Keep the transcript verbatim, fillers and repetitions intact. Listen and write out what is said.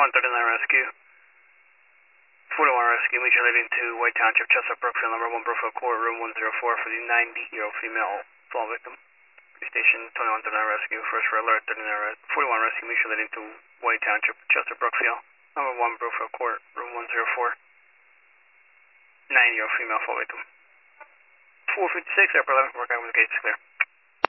one thirty-nine Rescue. forty-one Rescue, mutual leading to White Township, Chestnut Brookfield, number one Brookfield Court, room one oh four for the ninety-year-old female fall victim. Station twenty-one thirty-nine Rescue, first for alert, thirty-nine, forty-one Rescue, mutual leading to White Township, Chestnut Brookfield, number one Brookfield Court, room one oh four, ninety-year-old female fall victim. four fifty-six, Airport eleven, work out when the gates clear.